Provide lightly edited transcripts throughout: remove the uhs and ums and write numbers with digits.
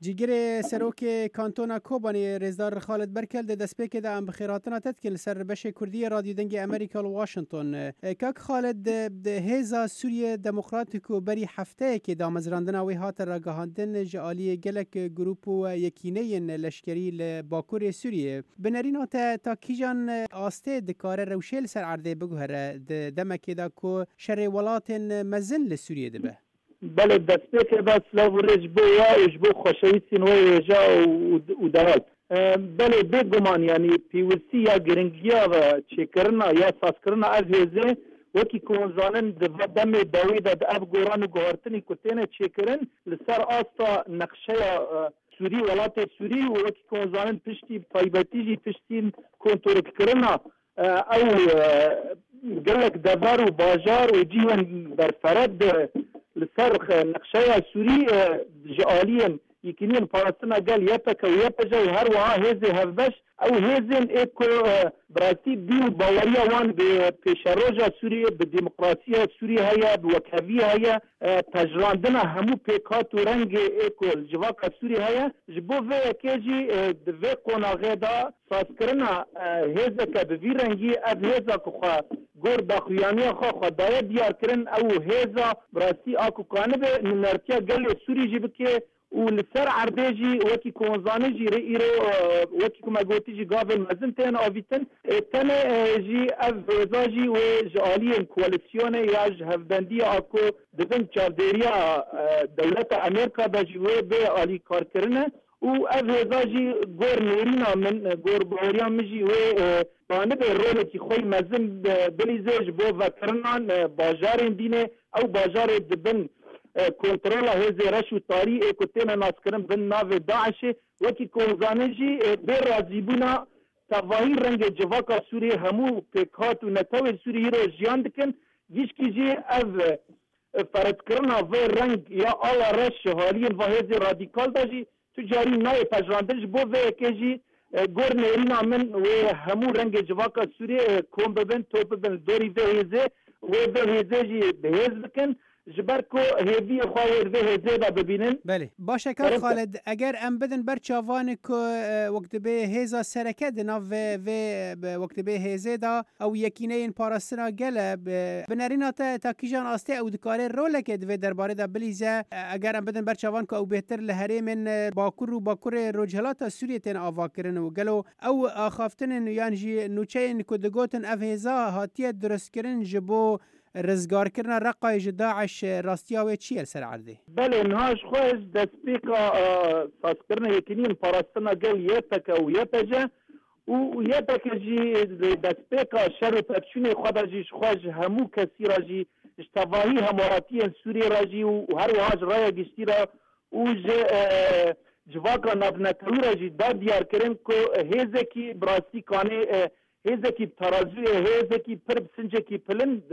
جیگر سروک کانتونا کوبانی رزدار خالد برکل ده دسپیک ده ام بخیراتنا تدکل سر بش کردی رادیو دنگ امریکا و واشنطن. کاک خالد ده هیزا سوریه دموکراتیکو بری هفته که دامزراندنا وی هات راگهاندن جالی گلک گروپ و یکینه لشکری لباکور سوریه. بنرینو تا کیجان آسته دکاره روشیل سر عرده بگوهره دمکی دا کو شر ولات مزن لسوریه ده به. بله دسته بس لاورج بو یا اجبو خوشویستین و جا و دهات بله بگمان یعنی پیوسی یا گرنگیا و چکرنا یا ساسکرنا از هزه وکی کنزانن دم داوید د اب گوران و گوارتنی کتین چکرن لسر آستا نقشه سوری ولات سوری و وکی کنزانن پشتی تایبتیجی پشتین کنترل کرنا او گلک دبار و باجار و جیون برفرد لسر نقشه سوری جاليا يكنين فلسطين قال يتك ويتجا وهر وها هذه هفبش او هذين ايكو براتي ديو باوريا وان بشروجا سوريا بالديمقراطيه سوريا هيا بوكافيه هيا تجراندنا همو بيكات ورنج ايكو الجواكا سوريا هيا جبو في كيجي دفي قونا غيدا ساسكرنا هذاك بفيرنجي اب هذا كخا گور داخویانی خو خدای دیار کرن او هزا براستی اكو کانبه نمرتیا گل سوری جی بکه و لسر عردجی وکی کنزانه جی ایرو وکی کما گوتی جی گاون مزن تن آویتن تن جی از هزا جی و جالین کوالسیون یا هفبندی اكو دبن چاردریا دولت امریکا دا جی و به عالی کار کرنه و از هزا جی گور نیرینا من گور بوریا مجی و بانه به رول کی خوی مزن بلیزج بو وکرنان باجار دینه او باجار دبن کنترل هزه رش و تاری اکتین ناس کرن بن ناو داعش وکی کنزانجی به رازیبونا تواهی رنگ جواکا سوری همو پیکات و نتاوی سوری رو جیان دکن گیشکی جی از فرد کرنا و رنگ یا آلا رش حالین و هزه رادیکال داجی تجاری نای پجراندج بو و اکیجی گور نیرینا من و همو رنگ جواکا سوری کم ببن تو ببن دوری و هزه و هزه جی بهز بکن جبرکو هیوی خواهر و هزه دا ببینن. بله باشه که خالد اگر ام بدن بر چاوان که وقت به هزا سرکه دنا و وقت به هزه دا او یکینه این پاراستنا گله بنارینا تا کیجان آسته او دکاره روله که دوی درباره دا بلیزه اگر ام بدن بر چاوان که او بهتر لحره من باکور رجحلات سوریه تین آوا کرن و گلو او آخافتن یعنی جی نوچه این کدگوتن اف هزا هاتیه درست کرن جبو رزگار کرنا رقای داعش راستیاوی چیه سر عرضه؟ بله نهاش خوش دستپیکا ساس کرنا یکنین پاراستنا گل یتک و یتجه و یتک جی دستپیکا شر و پرچون خدا جیش خوش همو کسی را جی اشتواهی همواتی سوری را جی و هر وحاج رای گشتی را و جواکا نبنکرو را جی دا دیار کرن که هیزه کی براستی کانه هیزه کی ترازوی هیزه کی پر بسنجه کی پلند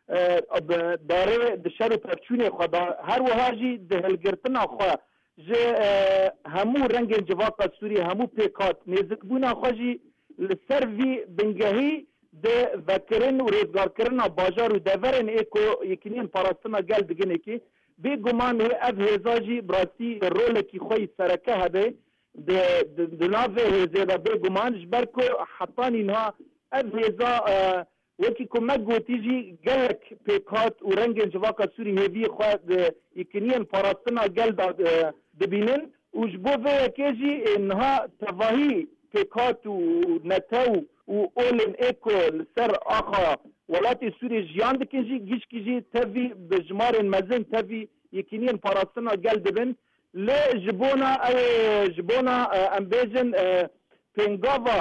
داره دشار پرچونه خدا هر وهاجی دهلگرتنا خوا ج همو رنگ جواکا سوری همو پیکات نزک بونا خواجی لسر وی بنگهی ده وکرن و رزگار کرن باجار و دورن ایکو یکنین پاراستنا گل بگنه که بی گمان اف هزاجی براسی رول کی خوی سرکه هده ده ناوه هزه ده بی گمان جبرکو حطان اینها اف هزا وکی کمک گوتی جی گلک پیکات و رنگ جواکا سوری هیوی خواهد یکنین پاراستنا گل دبینن و جبو وی که انها تواهی پیکات و نتاو و اولن ایکو سر آخا ولاتی سوری جیان دکن جی گیش کی جی تاوی بجمار مزن تاوی یکنین پاراستنا گل دبن لی جبونا امبیجن پینگاوا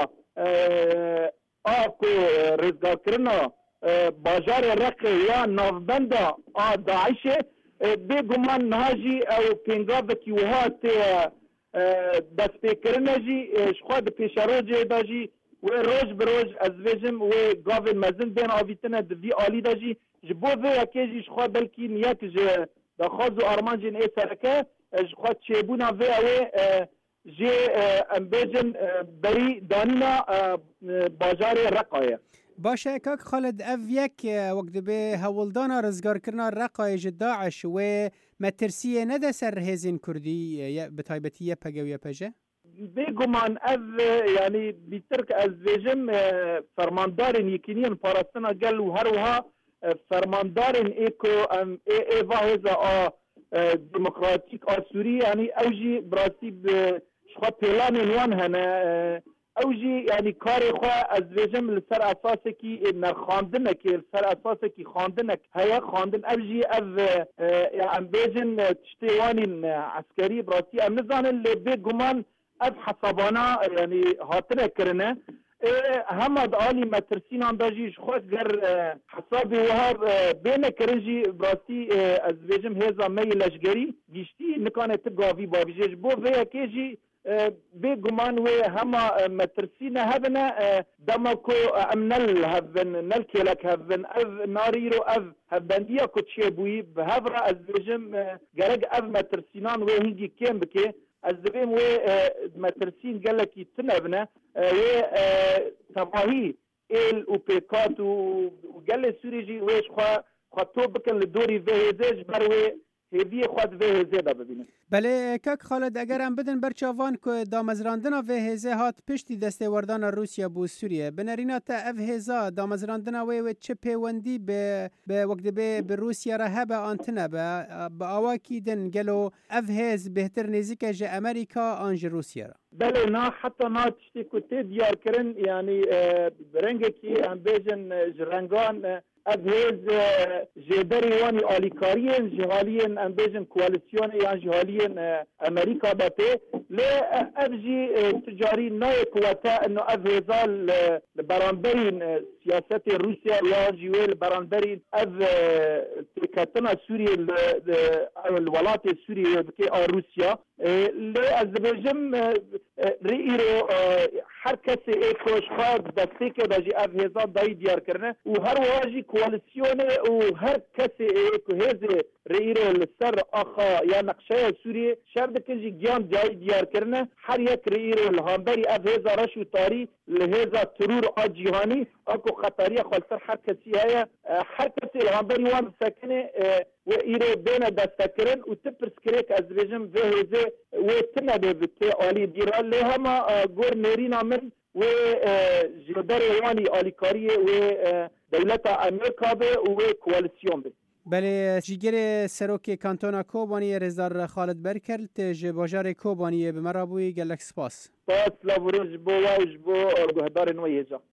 آکو رزگار کرنا باجار رقه یا نافبندا داعشه بی گمان نهاجی او پینگاب کی وها تی دست پیکرنا جی شخواد پیشاروجه دا جی و روز بروز از ویجم و گاون مزن بین آویتنا دوی آلی دا جی جبو وی اکی جی شخواد بلکی نیت جی دا خواز و آرمان جین ای سرکه شخواد چیبونا وی اوی جی امبیجن بری دانینا باجار رقایه باشه کاک خالد اف یک وقت به هولدانا رزگار کرنا رقایج داعش و مترسیه نده سر هزین کردی به تایبتی یه پگه و یه پجه؟ بگمان از یعنی بیتر که از ویژم فرماندارین یکینین پاراستنا گل و هر وها فرماندارین ایکو ایوا هزا دموکراتیک سوری یعنی اوجی براسی شخوا پیلان نوان هنه اوجی یعنی کاری خواه از ویژم لسر اساس کی نرخاندنه که لسر اساس کی خاندنه هیا خاندن اوجی از ام بیجن تشتیوانین عسکری براسی ام نزانن لبه گمان از حسابانا یعنی هاتنه کرنه هم آلی مترسین انداجیش خود گر حسابی وهاب بین کرنجی براسی از ویجم هزا می لشگری گیشتی نکانه تگاوی بابیجش بو ویا کیجی بگمان و هما مترسین هبنا دمکو امنل هبن نل کلک هبن اف ناری رو اف هبندیا کچه بوی به هفرا از ویجم گرگ اف مترسینان و هنگی کم بکه از دبیم و مترسین گلکی تنبنه و تباهی ایل و پیکات و گل سوریجی ویش خواه تو بکن لدوری ویزش بروی هدیه خود ویزه دا ببینه. بله کاک خالد اگر هم بدن برچاوان که دامزراندنا ویزه هات پشتی دسته وردان روسیا بو سوریه بنرینا تا اف هزا دامزراندنا و چه پیوندی به وقت به روسیا را هبه آنتنه به آواکی دن گلو اف هز بهتر نزیک جه امریکا آنج روسیا را. بله نه حتی نه تشتی کتی دیار کرن یعنی رنگی که هم بیجن جرنگان از جدری وانی آلیکارین جهالین امبیجن کوالسیون یا جهالین امریکا باته لی افجی تجاری نای قوتا انو از هزال برانبرین سیاست روسیا یا جویل برانبرین از تکتنا سوریه الولات سوریه بکی روسیا لی از بجم رئیرو هر کسی ایکوش خواد دسته که داجی از هزال دایی دیار کرنه و هر واجی کوالسیون و هر کسی ایکو هزه رئیرو لسر آخا یا نقشه سوریه شرد کنجی گیان جایی دیار کرنه هر یک رئیرو لهانبری از هزا رشو تاری لهزا ترور آجیهانی اکو خطاری خالصر هر کسی هیا هر کسی لهانبری وان سکنه و ایره بین دستکرن و تپرس کریک از بجم و هزه و تنبه بکی آلی دیران لی هما گور نیرینا من و جدر وانی آلیکاری و دولت امریکا به و کوالسیون به. بله جیگر سروک کانتونا کوبانی رزدار خالد برکرد جباجار کوبانی به مرابوی گلک سپاس. سپاس لابروج بو واج بو گهدار نویجا.